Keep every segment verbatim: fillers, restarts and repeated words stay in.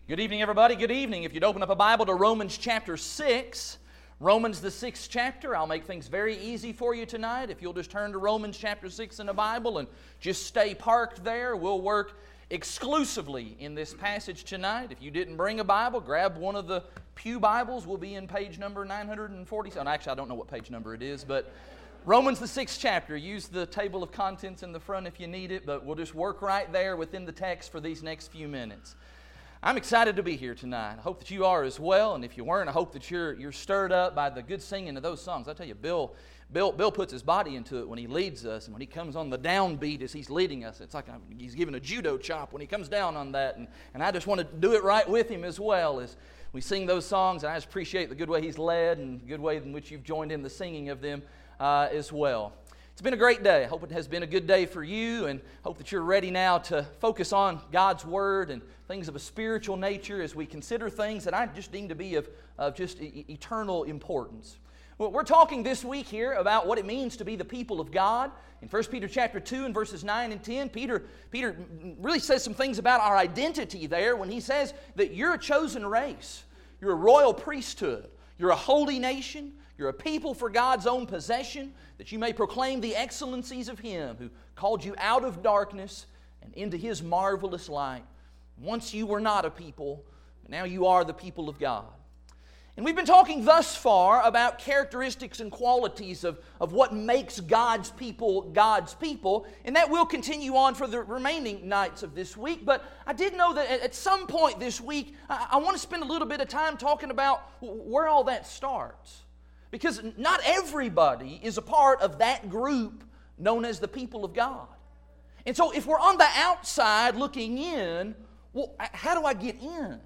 Good evening, everybody. Good evening. If you'd open up a Bible to Romans chapter six, Romans the sixth chapter, I'll make things very easy for you tonight. If you'll just turn to Romans chapter six in the Bible and just stay parked there, we'll work exclusively in this passage tonight. If you didn't bring a Bible, grab one of the pew Bibles. We'll be in page number nine forty-seven. Actually, I don't know what page number it is, but Romans the sixth chapter. Use the table of contents in the front if you need it, but we'll just work right there within the text for these next few minutes. I'm excited to be here tonight. I hope that you are as well, and if you weren't, I hope that you're you're stirred up by the good singing of those songs. I tell you, Bill Bill Bill puts his body into it when he leads us, and when he comes on the downbeat as he's leading us, it's like he's giving a judo chop when he comes down on that, and, and I just want to do it right with him as well as we sing those songs, and I just appreciate the good way he's led and the good way in which you've joined in the singing of them uh, as well. It's been a great day. I hope it has been a good day for you, and hope that you're ready now to focus on God's Word and things of a spiritual nature as we consider things that I just deem to be of, of just e- eternal importance. Well, we're talking this week here about what it means to be the people of God. In First Peter chapter two and verses nine and ten, Peter, Peter really says some things about our identity there when he says that you're a chosen race, you're a royal priesthood, you're a holy nation, you're a people for God's own possession, that you may proclaim the excellencies of Him who called you out of darkness and into His marvelous light. Once you were not a people, but now you are the people of God. And we've been talking thus far about characteristics and qualities of, of what makes God's people God's people, and that will continue on for the remaining nights of this week. But I did know that at some point this week, I, I want to spend a little bit of time talking about where all that starts. Because not everybody is a part of that group known as the people of God. And so if we're on the outside looking in, well, how do I get in?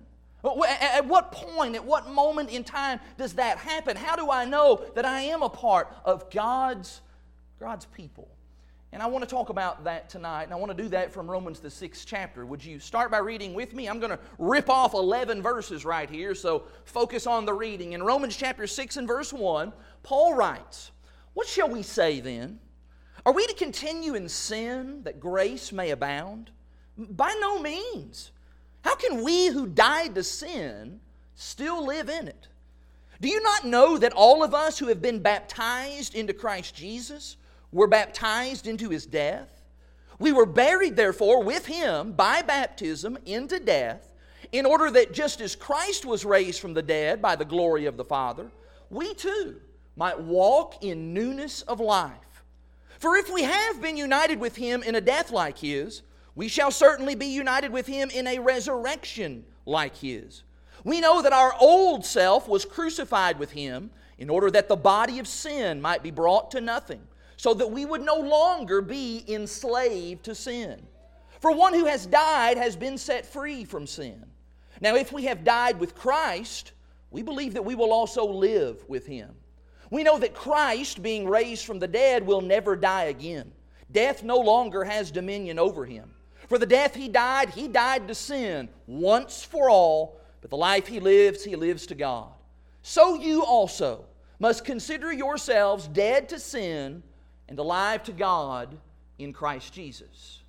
At what point, at what moment in time does that happen? How do I know that I am a part of God's, God's people? And I want to talk about that tonight, and I want to do that from Romans the sixth chapter. Would you start by reading with me? I'm going to rip off eleven verses right here, so focus on the reading. In Romans chapter six and verse one, Paul writes, "What shall we say then? Are we to continue in sin that grace may abound? By no means. How can we who died to sin still live in it? Do you not know that all of us who have been baptized into Christ Jesus were baptized into His death? We were buried, therefore, with Him by baptism into death, in order that just as Christ was raised from the dead by the glory of the Father, we too might walk in newness of life. For if we have been united with Him in a death like His, we shall certainly be united with Him in a resurrection like His. We know that our old self was crucified with Him in order that the body of sin might be brought to nothing, so that we would no longer be enslaved to sin. For one who has died has been set free from sin. Now if we have died with Christ, we believe that we will also live with Him. We know that Christ, being raised from the dead, will never die again. Death no longer has dominion over Him. For the death He died, He died to sin once for all, but the life He lives, He lives to God. So you also must consider yourselves dead to sin and alive to God in Christ Jesus."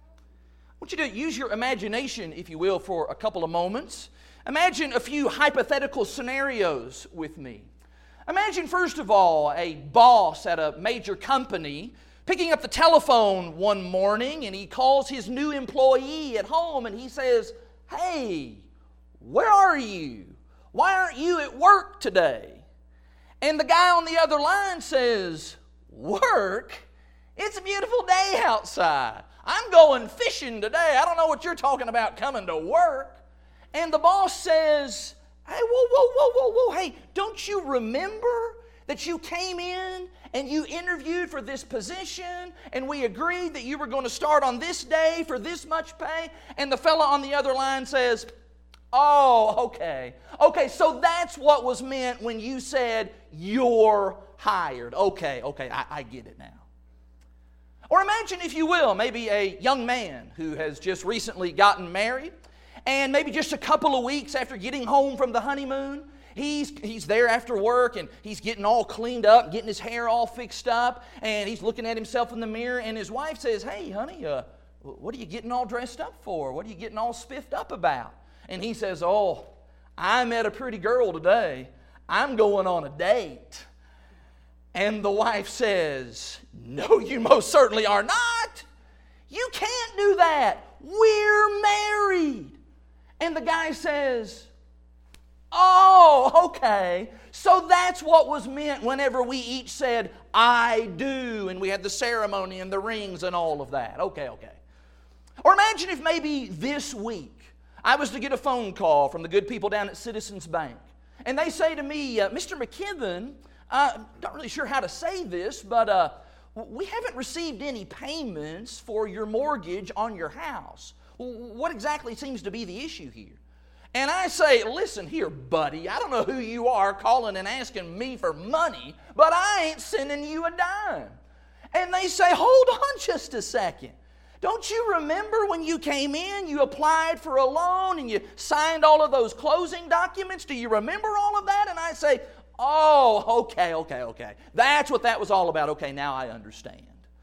I want you to use your imagination, if you will, for a couple of moments. Imagine a few hypothetical scenarios with me. Imagine, first of all, a boss at a major company picking up the telephone one morning, and he calls his new employee at home and he says, "Hey, where are you? Why aren't you at work today?" And the guy on the other line says, "Work? It's a beautiful day outside. I'm going fishing today. I don't know what you're talking about coming to work." And the boss says, "Hey, whoa, whoa, whoa, whoa, whoa, hey, don't you remember that you came in and you interviewed for this position and we agreed that you were going to start on this day for this much pay?" And the fella on the other line says, "Oh, okay. Okay, so that's what was meant when you said you're hired. Okay, okay, I, I get it now." Or imagine, if you will, maybe a young man who has just recently gotten married, and maybe just a couple of weeks after getting home from the honeymoon, He's, he's there after work, and he's getting all cleaned up, getting his hair all fixed up, and he's looking at himself in the mirror, and his wife says, "Hey, honey, uh, what are you getting all dressed up for? What are you getting all spiffed up about?" and he says, oh, I met a pretty girl today. I'm going on a date. And the wife says, no, you most certainly are not. You can't do that. We're married. And the guy says, oh, okay. So that's what was meant whenever we each said, I do. And we had the ceremony and the rings and all of that. Okay, okay. Or imagine if maybe this week I was to get a phone call from the good people down at Citizens Bank. And they say to me, uh, Mister McKibben, uh, not really sure how to say this, but uh, we haven't received any payments for your mortgage on your house. What exactly seems to be the issue here? And I say, listen here, buddy, I don't know who you are calling and asking me for money, but I ain't sending you a dime. And they say, hold on just a second. Don't you remember when you came in, you applied for a loan and you signed all of those closing documents? Do you remember all of that? And I say, oh, okay, okay, okay. That's what that was all about. Okay, now I understand.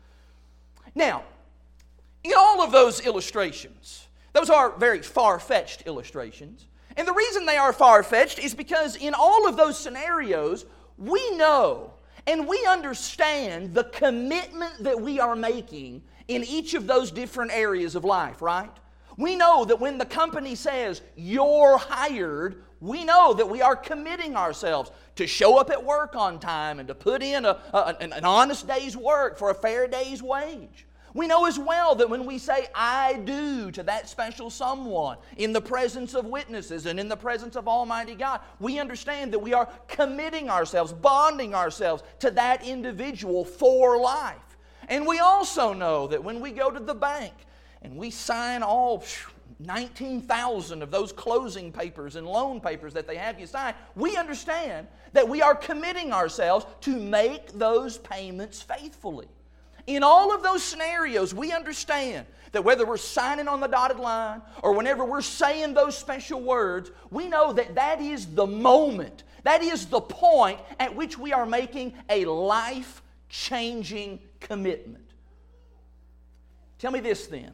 Now, in all of those illustrations, those are very far-fetched illustrations. And the reason they are far-fetched is because in all of those scenarios, we know and we understand the commitment that we are making in each of those different areas of life, right? We know that when the company says, you're hired, we know that we are committing ourselves to show up at work on time and to put in a, a, an, an honest day's work for a fair day's wage. We know as well that when we say, I do to that special someone in the presence of witnesses and in the presence of Almighty God, we understand that we are committing ourselves, bonding ourselves to that individual for life. And we also know that when we go to the bank and we sign all nineteen thousand of those closing papers and loan papers that they have you sign, we understand that we are committing ourselves to make those payments faithfully. In all of those scenarios, we understand that whether we're signing on the dotted line or whenever we're saying those special words, we know that that is the moment, that is the point at which we are making a life-changing commitment. Tell me this then.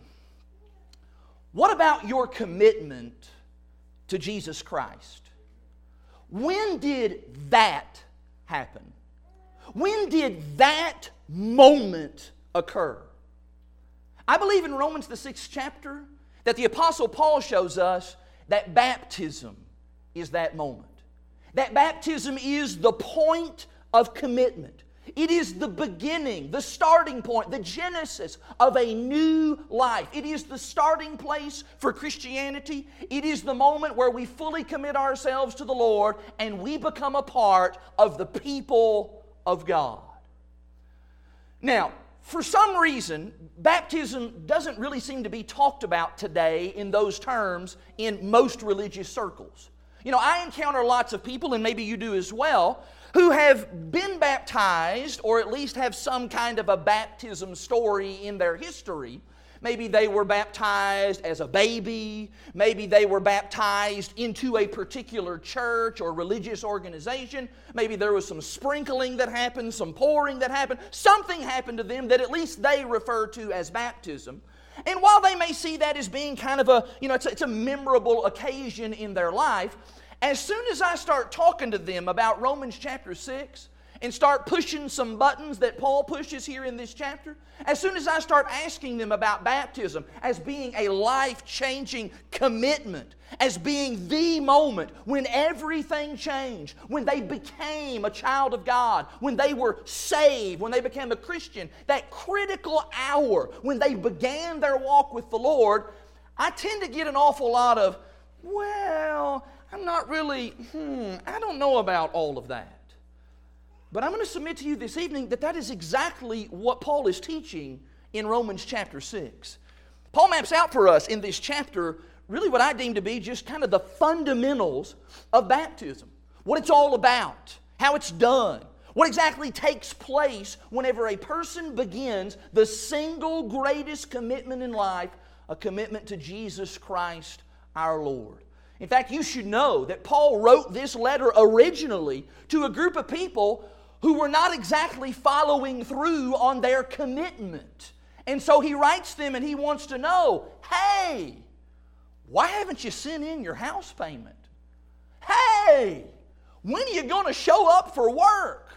What about your commitment to Jesus Christ? When did that happen? When did that moment occur? I believe in Romans the sixth chapter that the Apostle Paul shows us that baptism is that moment. That baptism is the point of commitment. It is the beginning, the starting point, the genesis of a new life. It is the starting place for Christianity. It is the moment where we fully commit ourselves to the Lord and we become a part of the people of God. Now, for some reason, baptism doesn't really seem to be talked about today in those terms in most religious circles. You know, I encounter lots of people, and maybe you do as well, who have been baptized or at least have some kind of a baptism story in their history. Maybe they were baptized as a baby. Maybe they were baptized into a particular church or religious organization. Maybe there was some sprinkling that happened, some pouring that happened. Something happened to them that at least they refer to as baptism. And while they may see that as being kind of a, you know, it's a, it's a memorable occasion in their life, as soon as I start talking to them about Romans chapter six and start pushing some buttons that Paul pushes here in this chapter, as soon as I start asking them about baptism as being a life-changing commitment, as being the moment when everything changed, when they became a child of God, when they were saved, when they became a Christian, that critical hour when they began their walk with the Lord, I tend to get an awful lot of, well, I'm not really, hmm, I don't know about all of that. But I'm going to submit to you this evening that that is exactly what Paul is teaching in Romans chapter six. Paul maps out for us in this chapter really what I deem to be just kind of the fundamentals of baptism. What it's all about, how it's done, what exactly takes place whenever a person begins the single greatest commitment in life, a commitment to Jesus Christ our Lord. In fact, you should know that Paul wrote this letter originally to a group of people who were not exactly following through on their commitment. And so he writes them and he wants to know, hey, why haven't you sent in your house payment? Hey, when are you going to show up for work?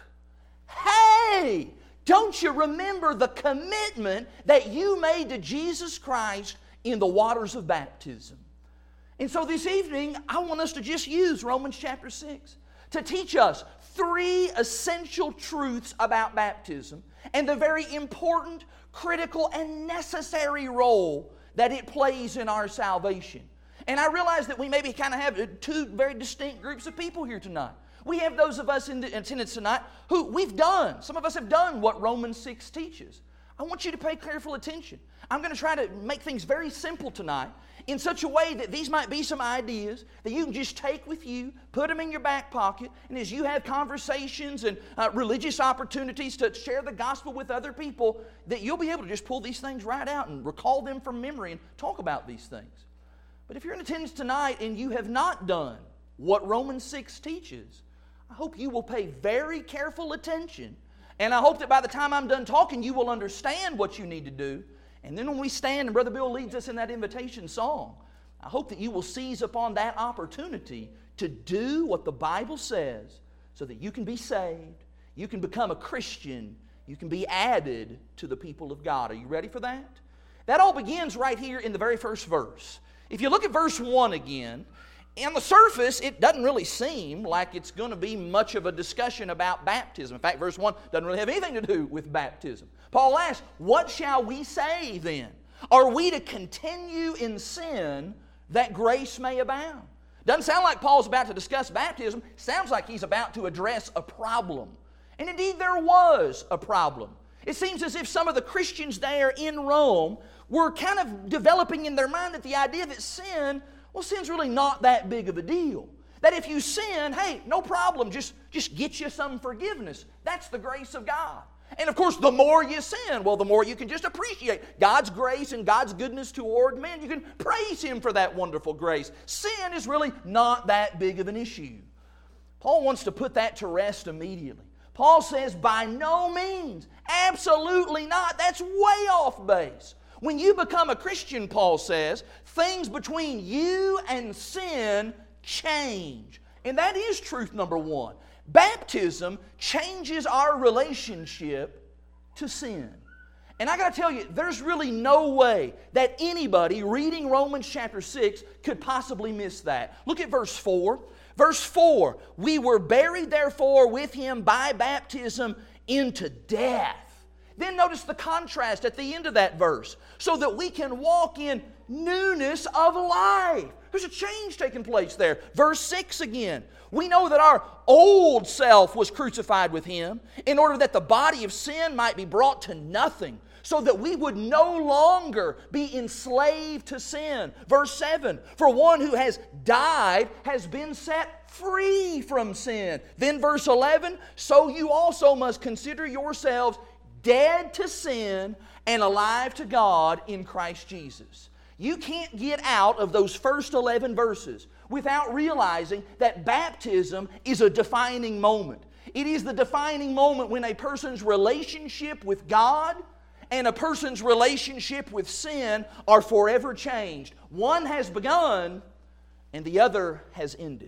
Hey, don't you remember the commitment that you made to Jesus Christ in the waters of baptism? And so this evening, I want us to just use Romans chapter six to teach us three essential truths about baptism and the very important, critical, and necessary role that it plays in our salvation. And I realize that we maybe kind of have two very distinct groups of people here tonight. We have those of us in attendance tonight who we've done, some of us have done what Romans six teaches. I want you to pay careful attention. I'm going to try to make things very simple tonight in such a way that these might be some ideas that you can just take with you, put them in your back pocket, and as you have conversations and uh, religious opportunities to share the gospel with other people, that you'll be able to just pull these things right out and recall them from memory and talk about these things. But if you're in attendance tonight and you have not done what Romans six teaches, I hope you will pay very careful attention. And I hope that by the time I'm done talking, you will understand what you need to do. And then when we stand and Brother Bill leads us in that invitation song, I hope that you will seize upon that opportunity to do what the Bible says so that you can be saved, you can become a Christian, you can be added to the people of God. Are you ready for that? That all begins right here in the very first verse. If you look at verse one again, on the surface, it doesn't really seem like it's going to be much of a discussion about baptism. In fact, verse one doesn't really have anything to do with baptism. Paul asks, what shall we say then? Are we to continue in sin that grace may abound? Doesn't sound like Paul's about to discuss baptism. Sounds like he's about to address a problem. And indeed, there was a problem. It seems as if some of the Christians there in Rome were kind of developing in their mind that the idea that sin, well, sin's really not that big of a deal. That if you sin, hey, no problem, just, just get you some forgiveness. That's the grace of God. And of course, the more you sin, well, the more you can just appreciate God's grace and God's goodness toward men. You can praise Him for that wonderful grace. Sin is really not that big of an issue. Paul wants to put that to rest immediately. Paul says, by no means, absolutely not. That's way off base. When you become a Christian, Paul says, things between you and sin change. And that is truth number one. Baptism changes our relationship to sin. And I got to tell you, there's really no way that anybody reading Romans chapter six could possibly miss that. Look at verse four. Verse four, we were buried therefore with Him by baptism into death. Then notice the contrast at the end of that verse. So that we can walk in newness of life. There's a change taking place there. Verse six again. We know that our old self was crucified with Him in order that the body of sin might be brought to nothing, so that we would no longer be enslaved to sin. Verse seven, for one who has died has been set free from sin. Then verse eleven, so you also must consider yourselves dead to sin and alive to God in Christ Jesus. You can't get out of those first eleven verses without realizing that baptism is a defining moment. It is the defining moment when a person's relationship with God and a person's relationship with sin are forever changed. One has begun and the other has ended.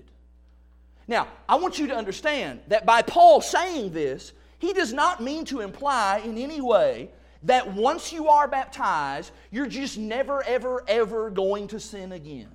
Now, I want you to understand that by Paul saying this, he does not mean to imply in any way that once you are baptized, you're just never, ever, ever going to sin again.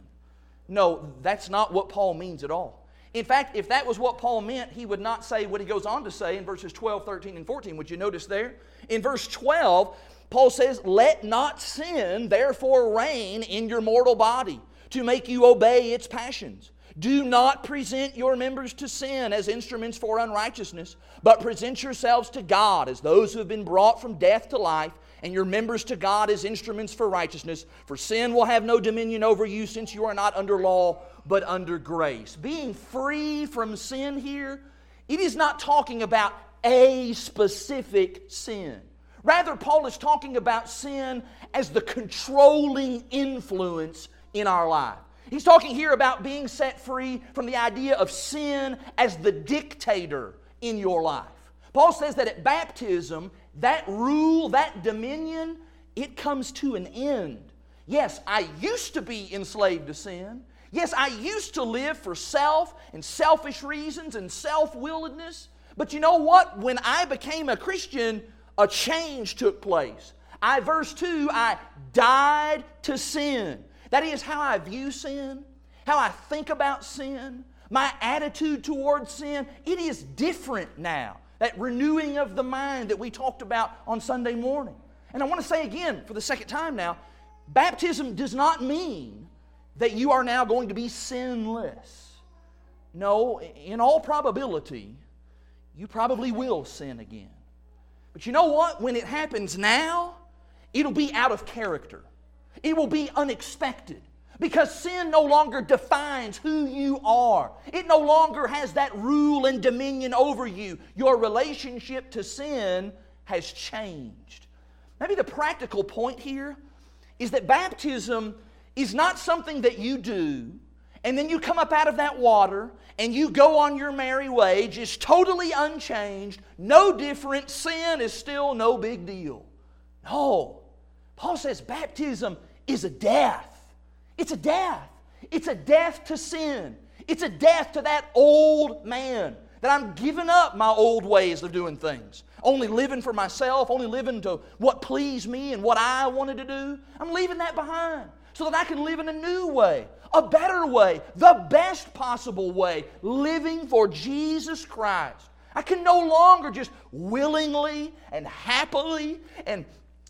No, that's not what Paul means at all. In fact, if that was what Paul meant, he would not say what he goes on to say in verses twelve, thirteen, and fourteen. Would you notice there? In verse twelve, Paul says, let not sin therefore reign in your mortal body to make you obey its passions. Do not present your members to sin as instruments for unrighteousness, but present yourselves to God as those who have been brought from death to life, and your members to God as instruments for righteousness. For sin will have no dominion over you, since you are not under law, but under grace. Being free from sin here, it is not talking about a specific sin. Rather, Paul is talking about sin as the controlling influence in our life. He's talking here about being set free from the idea of sin as the dictator in your life. Paul says that at baptism, that rule, that dominion, it comes to an end. Yes, I used to be enslaved to sin. Yes, I used to live for self and selfish reasons and self-willedness. But you know what? When I became a Christian, a change took place. I, verse two, I died to sin. That is how I view sin, how I think about sin, my attitude towards sin. It is different now. That renewing of the mind that we talked about on Sunday morning. And I want to say again, for the second time now, baptism does not mean that you are now going to be sinless. No, in all probability, you probably will sin again. But you know what? When it happens now, it'll be out of character. It will be unexpected. Because sin no longer defines who you are. It no longer has that rule and dominion over you. Your relationship to sin has changed. Maybe the practical point here is that baptism is not something that you do and then you come up out of that water and you go on your merry way just totally unchanged, no different, sin is still no big deal. No. Paul says baptism is a death. It's a death. It's a death to sin. It's a death to that old man. That I'm giving up my old ways of doing things. Only living for myself, only living to what pleased me and what I wanted to do. I'm leaving that behind so that I can live in a new way, a better way, the best possible way, living for Jesus Christ. I can no longer just willingly and happily and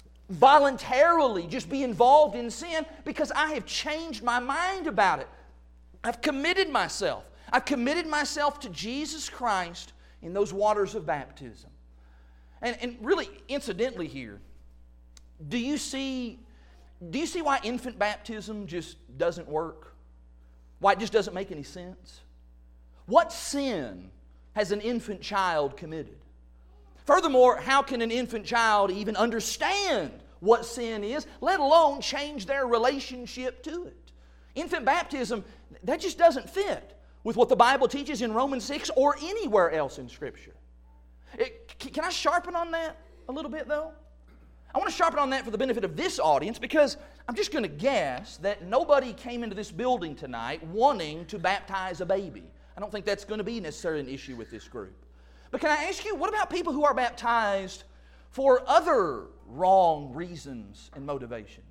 voluntarily just be involved in sin because I have changed my mind about it. I've committed myself. I've committed myself to Jesus Christ in those waters of baptism. And, and really, incidentally here, do you see, do you see why infant baptism just doesn't work? Why it just doesn't make any sense? What sin has an infant child committed? Furthermore, how can an infant child even understand what sin is, let alone change their relationship to it? Infant baptism, that just doesn't fit with what the Bible teaches in Romans six or anywhere else in Scripture. It, can I sharpen on that a little bit, though? I want to sharpen on that for the benefit of this audience because I'm just going to guess that nobody came into this building tonight wanting to baptize a baby. I don't think that's going to be necessarily an issue with this group. But can I ask you, what about people who are baptized for other wrong reasons and motivations?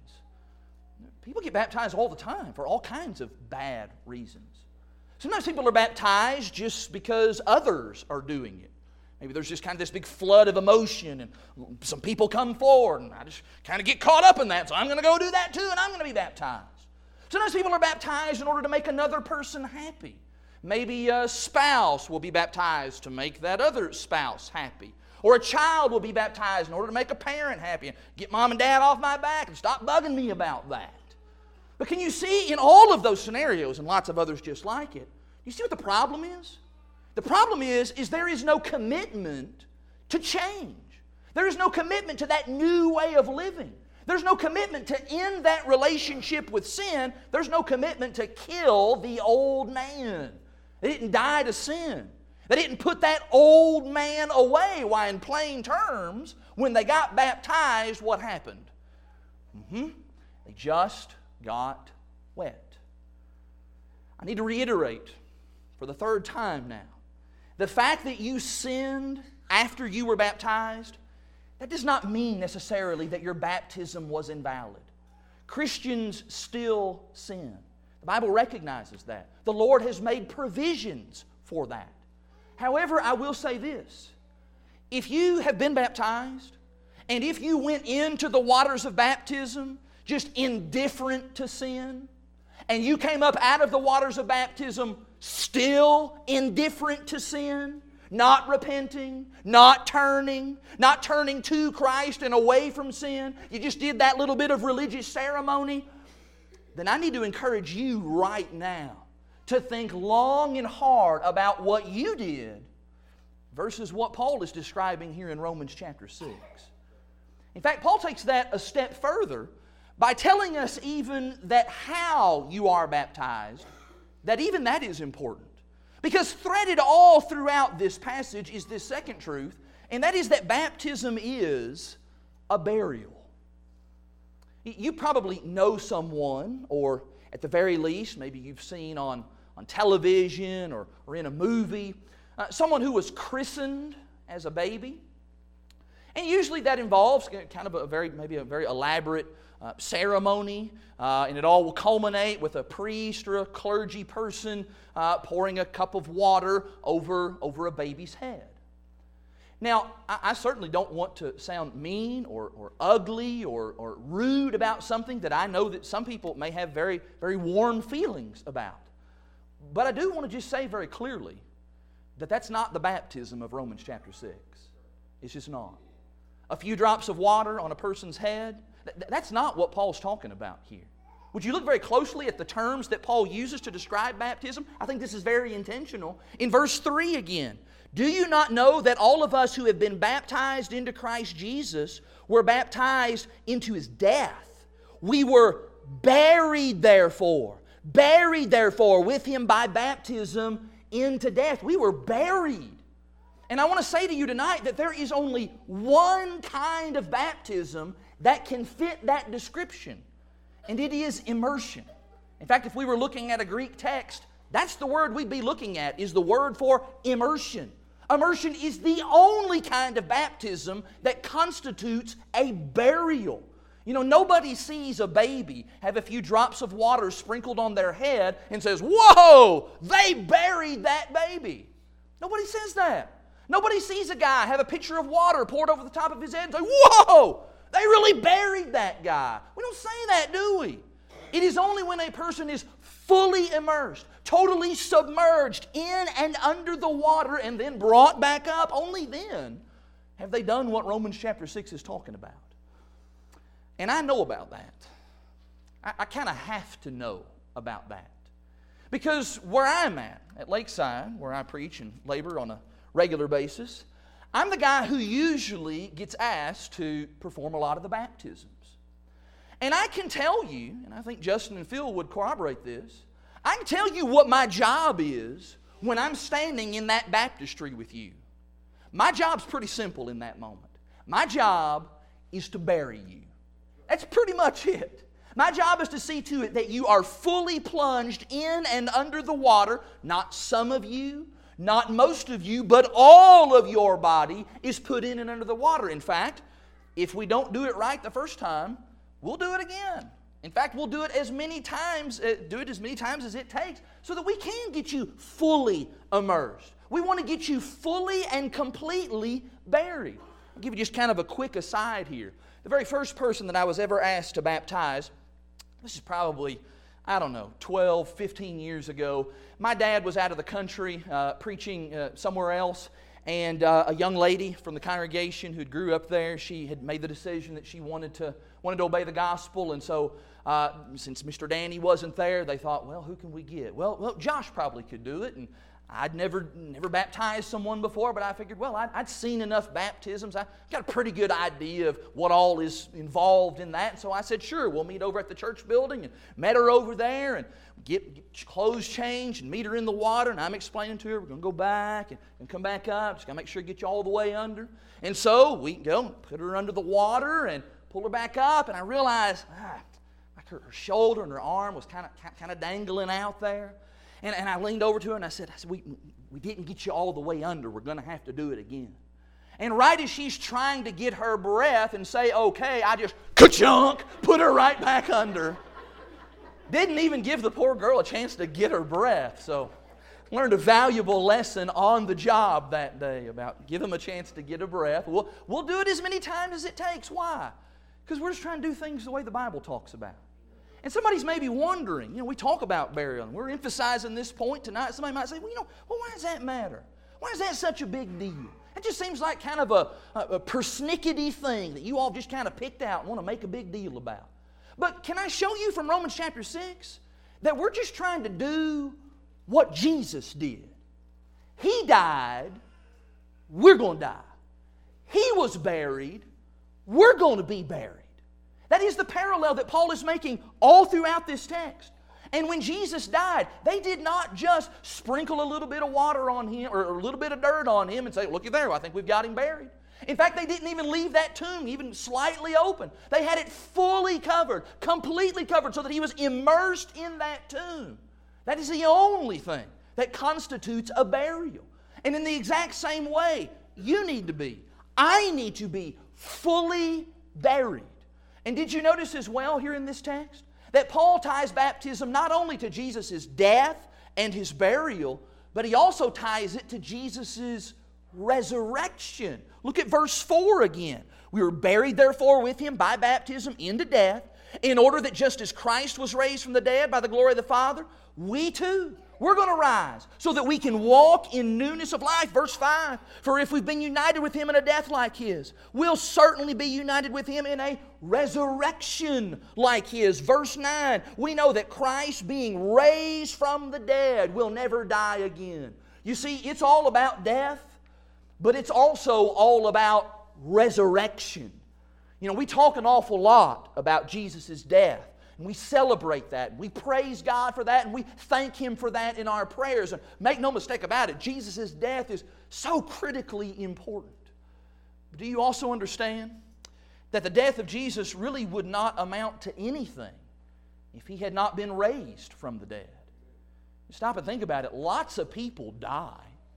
People get baptized all the time for all kinds of bad reasons. Sometimes people are baptized just because others are doing it. Maybe there's just kind of this big flood of emotion and some people come forward and I just kind of get caught up in that, so I'm going to go do that too and I'm going to be baptized. Sometimes people are baptized in order to make another person happy. Maybe a spouse will be baptized to make that other spouse happy. Or a child will be baptized in order to make a parent happy and get mom and dad off my back and stop bugging me about that. But can you see in all of those scenarios and lots of others just like it, you see what the problem is? The problem is, is there is no commitment to change. There is no commitment to that new way of living. There's no commitment to end that relationship with sin. There's no commitment to kill the old man. They didn't die to sin. They didn't put that old man away. Why, in plain terms, when they got baptized, what happened? Mm-hmm. They just got wet. I need to reiterate for the third time now, the fact that you sinned after you were baptized, that does not mean necessarily that your baptism was invalid. Christians still sin. The Bible recognizes that. The Lord has made provisions for that. However, I will say this. If you have been baptized, and if you went into the waters of baptism just indifferent to sin, and you came up out of the waters of baptism still indifferent to sin, not repenting, not turning, not turning to Christ and away from sin, you just did that little bit of religious ceremony, then I need to encourage you right now to think long and hard about what you did versus what Paul is describing here in Romans chapter six. In fact, Paul takes that a step further by telling us even that how you are baptized, that even that is important. Because threaded all throughout this passage is this second truth, and that is that baptism is a burial. You probably know someone, or at the very least, maybe you've seen on, on television or, or in a movie, uh, someone who was christened as a baby. And usually that involves kind of a very, maybe a very elaborate uh, ceremony, uh, and it all will culminate with a priest or a clergy person uh, pouring a cup of water over, over a baby's head. Now, I, I certainly don't want to sound mean or, or ugly or, or rude about something that I know that some people may have very, very warm feelings about. But I do want to just say very clearly that that's not the baptism of Romans chapter six. It's just not. A few drops of water on a person's head, that's not what Paul's talking about here. Would you look very closely at the terms that Paul uses to describe baptism? I think this is very intentional. In verse three again, do you not know that all of us who have been baptized into Christ Jesus were baptized into His death? We were buried therefore, buried therefore with Him by baptism into death. We were buried. And I want to say to you tonight that there is only one kind of baptism that can fit that description, and it is immersion. In fact, if we were looking at a Greek text, that's the word we'd be looking at, is the word for immersion. Immersion is the only kind of baptism that constitutes a burial. You know, nobody sees a baby have a few drops of water sprinkled on their head and says, "Whoa, they buried that baby." Nobody says that. Nobody sees a guy have a pitcher of water poured over the top of his head and say, "Whoa, they really buried that guy." We don't say that, do we? It is only when a person is fully immersed, totally submerged in and under the water and then brought back up, only then have they done what Romans chapter six is talking about. And I know about that. I, I kind of have to know about that. Because where I'm at, at Lakeside, where I preach and labor on a regular basis, I'm the guy who usually gets asked to perform a lot of the baptisms. And I can tell you, and I think Justin and Phil would corroborate this, I can tell you what my job is when I'm standing in that baptistry with you. My job's pretty simple in that moment. My job is to bury you. That's pretty much it. My job is to see to it that you are fully plunged in and under the water. Not some of you, not most of you, but all of your body is put in and under the water. In fact, if we don't do it right the first time, we'll do it again. In fact, we'll do it as many times, uh, do it as many times as it takes so that we can get you fully immersed. We want to get you fully and completely buried. I'll give you just kind of a quick aside here. The very first person that I was ever asked to baptize, this is probably, I don't know, twelve, fifteen years ago. My dad was out of the country uh, preaching uh, somewhere else, and uh, a young lady from the congregation who grew up there, she had made the decision that she wanted to wanted to obey the gospel, and so uh, since Mister Danny wasn't there, they thought, well, who can we get? Well, well, Josh probably could do it, and I'd never never baptized someone before, but I figured, well, I'd, I'd seen enough baptisms. I got a pretty good idea of what all is involved in that. So I said, sure, we'll meet over at the church building, and met her over there and get, get clothes changed and meet her in the water. And I'm explaining to her, we're going to go back and, and come back up. Just got to make sure to get you all the way under. And so we go, put her under the water and pull her back up. And I realized, ah, like her, her shoulder and her arm was kind of kind of dangling out there. And, and I leaned over to her and I said, I said, we, we didn't get you all the way under. We're going to have to do it again. And right as she's trying to get her breath and say, okay, I just ka-chunk, put her right back under. Didn't even give the poor girl a chance to get her breath. So learned a valuable lesson on the job that day about give them a chance to get a breath. We'll, we'll do it as many times as it takes. Why? Because we're just trying to do things the way the Bible talks about. And somebody's maybe wondering, you know, we talk about burial, and we're emphasizing this point tonight. Somebody might say, well, you know, well, why does that matter? Why is that such a big deal? It just seems like kind of a, a, a persnickety thing that you all just kind of picked out and want to make a big deal about. But can I show you from Romans chapter six that we're just trying to do what Jesus did? He died, we're going to die. He was buried, we're going to be buried. That is the parallel that Paul is making all throughout this text. And when Jesus died, they did not just sprinkle a little bit of water on him or a little bit of dirt on him and say, looky there, I think we've got him buried. In fact, they didn't even leave that tomb even slightly open. They had it fully covered, completely covered, so that he was immersed in that tomb. That is the only thing that constitutes a burial. And in the exact same way, you need to be, I need to be fully buried. And did you notice as well here in this text that Paul ties baptism not only to Jesus' death and His burial, but he also ties it to Jesus' resurrection. Look at verse four again. We were buried therefore with Him by baptism into death, in order that just as Christ was raised from the dead by the glory of the Father, we too, we're going to rise so that we can walk in newness of life. Verse five, for if we've been united with Him in a death like His, we'll certainly be united with Him in a resurrection like His. Verse nine, we know that Christ being raised from the dead will never die again. You see, it's all about death, but it's also all about resurrection. You know, we talk an awful lot about Jesus' death, and we celebrate that, and we praise God for that, and we thank Him for that in our prayers. And make no mistake about it, Jesus' death is so critically important. But do you also understand that the death of Jesus really would not amount to anything if He had not been raised from the dead? Stop and think about it. Lots of people die.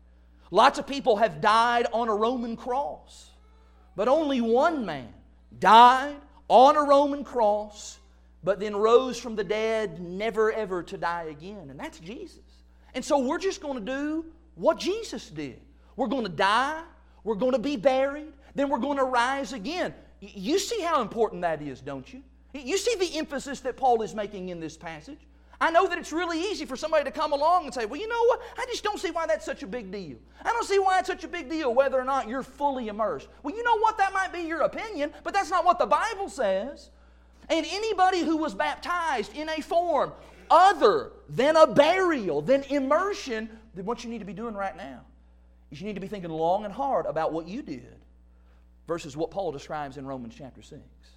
Lots of people have died on a Roman cross. But only one man died on a Roman cross, but then rose from the dead, never ever to die again. And that's Jesus. And so we're just going to do what Jesus did. We're going to die, we're going to be buried, then we're going to rise again. You see how important that is, don't you? You see the emphasis that Paul is making in this passage? I know that it's really easy for somebody to come along and say, well, you know what? I just don't see why that's such a big deal. I don't see why it's such a big deal whether or not you're fully immersed. Well, you know what? That might be your opinion, but that's not what the Bible says. And anybody who was baptized in a form other than a burial, than immersion, then what you need to be doing right now is you need to be thinking long and hard about what you did versus what Paul describes in Romans chapter six.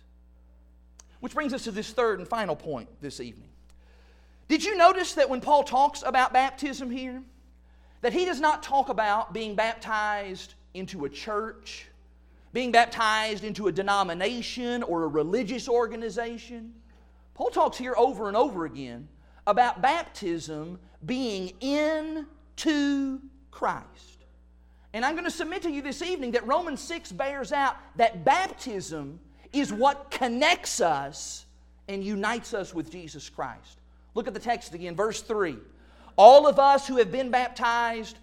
Which brings us to this third and final point this evening. Did you notice that when Paul talks about baptism here, that he does not talk about being baptized into a church, being baptized into a denomination or a religious organization? Paul talks here over and over again about baptism being into Christ. And I'm going to submit to you this evening that Romans six bears out that baptism is what connects us and unites us with Jesus Christ. Look at the text again, verse three. All of us who have been baptized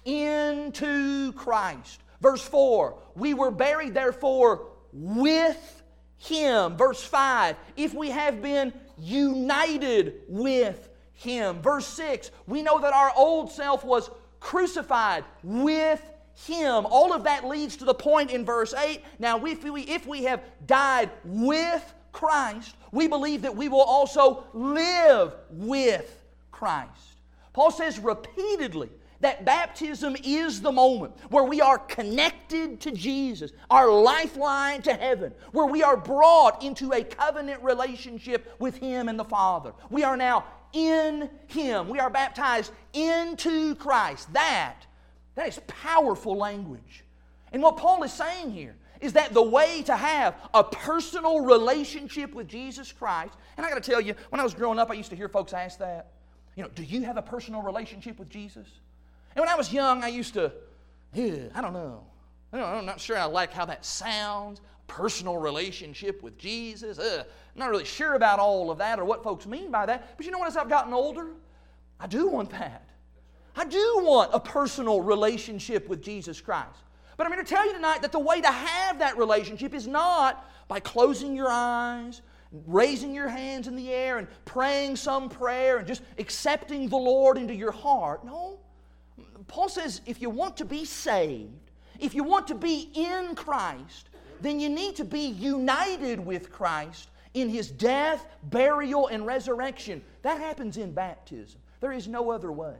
into Christ. Verse four, we were buried therefore with Him. Verse five, if we have been united with Him. Verse six, we know that our old self was crucified with Him. All of that leads to the point in verse eight. Now, if we, if we have died with Christ, we believe that we will also live with Christ. Paul says repeatedly that baptism is the moment where we are connected to Jesus, our lifeline to heaven, where we are brought into a covenant relationship with Him and the Father. We are now in Him. We are baptized into Christ. That, that is powerful language. And what Paul is saying here is that the way to have a personal relationship with Jesus Christ, and I got to tell you, when I was growing up, I used to hear folks ask that, you know, do you have a personal relationship with Jesus? And when I was young, I used to, I don't know, I don't know, I'm not sure I like how that sounds, personal relationship with Jesus. Ugh, I'm not really sure about all of that or what folks mean by that, but you know what, as I've gotten older, I do want that. I do want a personal relationship with Jesus Christ. But I'm here to tell you tonight that the way to have that relationship is not by closing your eyes, raising your hands in the air and praying some prayer and just accepting the Lord into your heart. No. Paul says if you want to be saved, if you want to be in Christ, then you need to be united with Christ in His death, burial, and resurrection. That happens in baptism. There is no other way.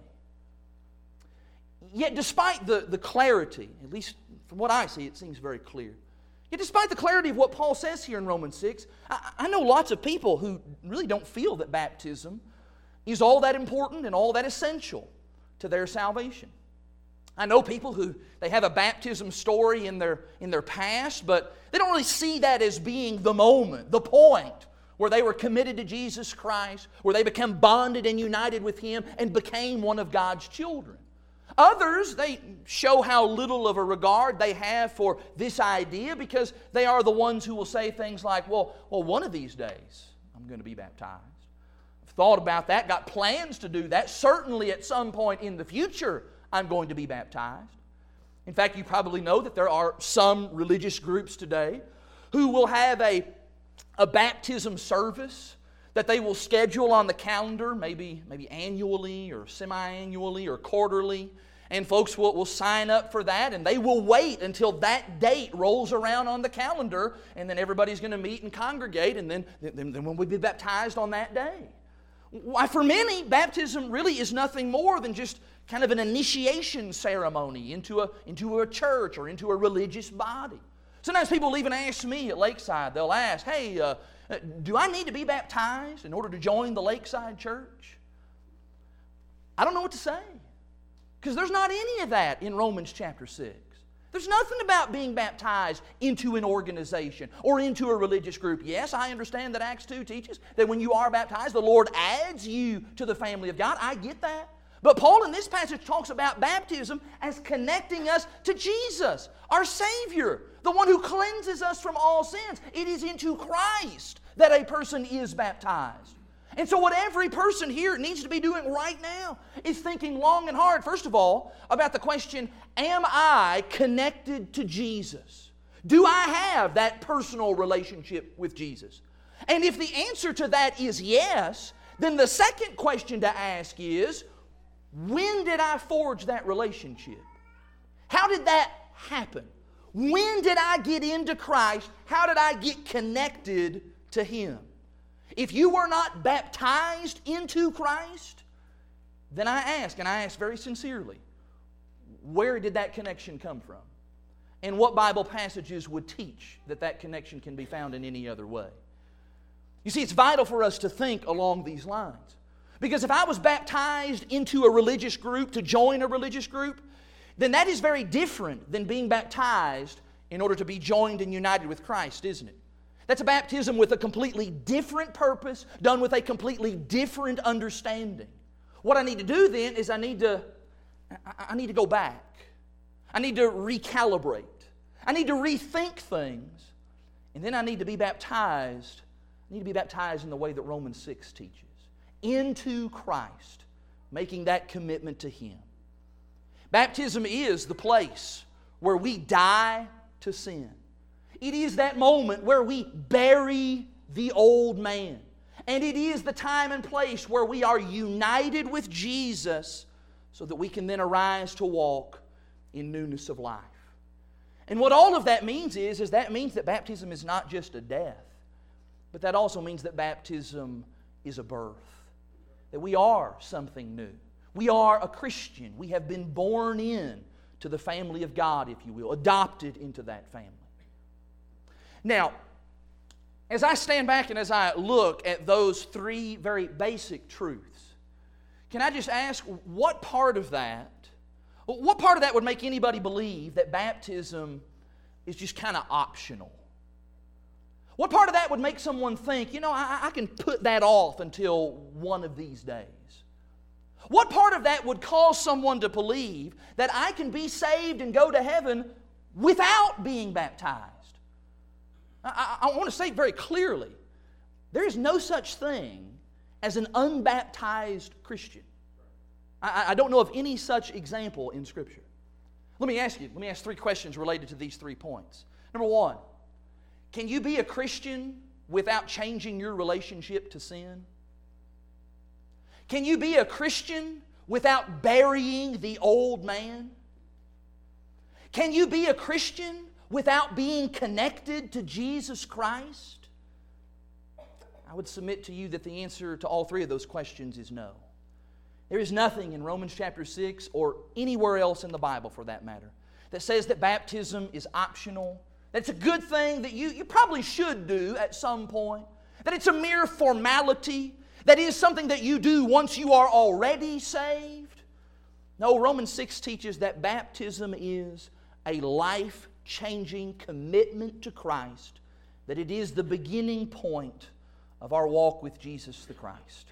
Yet despite the, the clarity, at least from what I see, it seems very clear. Yet despite the clarity of what Paul says here in Romans six, I, I know lots of people who really don't feel that baptism is all that important and all that essential to their salvation. I know people who, they have a baptism story in their, in their past, but they don't really see that as being the moment, the point, where they were committed to Jesus Christ, where they became bonded and united with Him and became one of God's children. Others, they show how little of a regard they have for this idea because they are the ones who will say things like, well, well, one of these days I'm going to be baptized. I've thought about that, got plans to do that. Certainly at some point in the future I'm going to be baptized. In fact, you probably know that there are some religious groups today who will have a, a baptism service that they will schedule on the calendar, maybe, maybe annually or semi-annually or quarterly. And folks will, will sign up for that, and they will wait until that date rolls around on the calendar, and then everybody's going to meet and congregate, and then, then, then we'll be baptized on that day. Why, for many, baptism really is nothing more than just kind of an initiation ceremony into a, into a church or into a religious body. Sometimes people even ask me at Lakeside, they'll ask, hey, uh, do I need to be baptized in order to join the Lakeside Church? I don't know what to say, because there's not any of that in Romans chapter six. There's nothing about being baptized into an organization or into a religious group. Yes, I understand that Acts two teaches that when you are baptized, the Lord adds you to the family of God. I get that. But Paul in this passage talks about baptism as connecting us to Jesus, our Savior, the one who cleanses us from all sins. It is into Christ that a person is baptized. And so what every person here needs to be doing right now is thinking long and hard, first of all, about the question, am I connected to Jesus? Do I have that personal relationship with Jesus? And if the answer to that is yes, then the second question to ask is, when did I forge that relationship? How did that happen? When did I get into Christ? How did I get connected to Him? If you were not baptized into Christ, then I ask, and I ask very sincerely, where did that connection come from? And what Bible passages would teach that that connection can be found in any other way? You see, it's vital for us to think along these lines. Because if I was baptized into a religious group, to join a religious group, then that is very different than being baptized in order to be joined and united with Christ, isn't it? That's a baptism with a completely different purpose, done with a completely different understanding. What I need to do then is I need to, I need to go back. I need to recalibrate. I need to rethink things. And then I need to be baptized. I need to be baptized in the way that Romans six teaches. Into Christ, making that commitment to Him. Baptism is the place where we die to sin. It is that moment where we bury the old man. And it is the time and place where we are united with Jesus so that we can then arise to walk in newness of life. And what all of that means is, is that means that baptism is not just a death, but that also means that baptism is a birth. That we are something new. We are a Christian. We have been born in to the family of God, if you will, adopted into that family. Now, as I stand back and as I look at those three very basic truths, can I just ask, what part of that, what part of that would make anybody believe that baptism is just kind of optional? What part of that would make someone think, you know, I, I can put that off until one of these days? What part of that would cause someone to believe that I can be saved and go to heaven without being baptized? I, I, I want to say very clearly, there is no such thing as an unbaptized Christian. I, I don't know of any such example in Scripture. Let me ask you, let me ask three questions related to these three points. Number one, can you be a Christian without changing your relationship to sin? Can you be a Christian without burying the old man? Can you be a Christian without being connected to Jesus Christ? I would submit to you that the answer to all three of those questions is no. There is nothing in Romans chapter six or anywhere else in the Bible for that matter that says that baptism is optional. That's a good thing that you, you probably should do at some point. That it's a mere formality. That is something that you do once you are already saved. No, Romans six teaches that baptism is a life-changing commitment to Christ, that it is the beginning point of our walk with Jesus the Christ.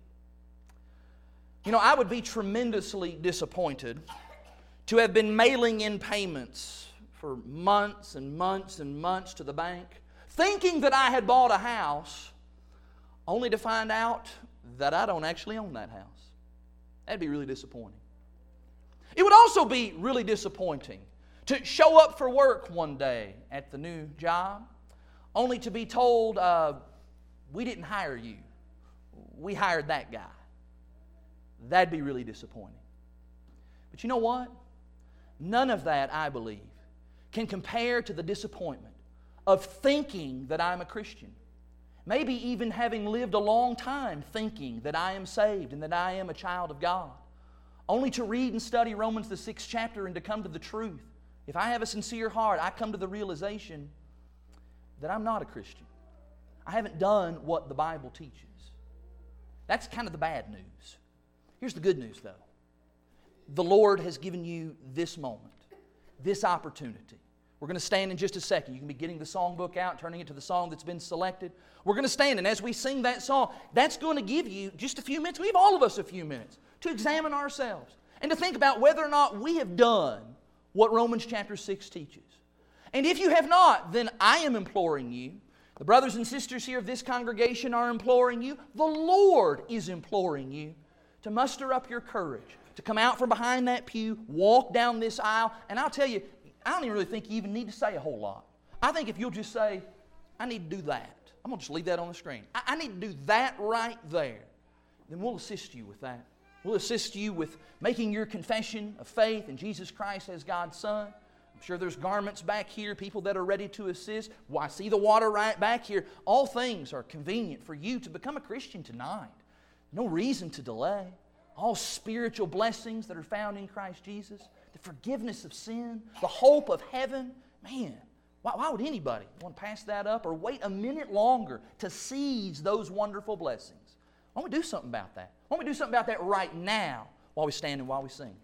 You know, I would be tremendously disappointed to have been mailing in payments for months and months and months to the bank, thinking that I had bought a house, only to find out that I don't actually own that house. That'd be really disappointing. It would also be really disappointing to show up for work one day at the new job, only to be told, uh, we didn't hire you. We hired that guy. That'd be really disappointing. But you know what? None of that, I believe, can compare to the disappointment of thinking that I'm a Christian. Maybe even having lived a long time thinking that I am saved and that I am a child of God. Only to read and study Romans the sixth chapter and to come to the truth. If I have a sincere heart, I come to the realization that I'm not a Christian. I haven't done what the Bible teaches. That's kind of the bad news. Here's the good news, though. The Lord has given you this moment, this opportunity. We're going to stand in just a second. You can be getting the songbook out, turning it to the song that's been selected. We're going to stand, and as we sing that song, that's going to give you just a few minutes. We have all of us a few minutes to examine ourselves and to think about whether or not we have done what Romans chapter six teaches. And if you have not, then I am imploring you, the brothers and sisters here of this congregation are imploring you, the Lord is imploring you to muster up your courage, to come out from behind that pew, walk down this aisle, and I'll tell you, I don't even really think you even need to say a whole lot. I think if you'll just say, I need to do that. I'm going to just leave that on the screen. I, I need to do that right there. Then we'll assist you with that. We'll assist you with making your confession of faith in Jesus Christ as God's Son. I'm sure there's garments back here, people that are ready to assist. Well, I see the water right back here. All things are convenient for you to become a Christian tonight. No reason to delay. All spiritual blessings that are found in Christ Jesus, the forgiveness of sin, the hope of heaven. Man, why, why would anybody want to pass that up or wait a minute longer to seize those wonderful blessings? Why don't we do something about that? Why don't we do something about that right now while we stand and while we sing?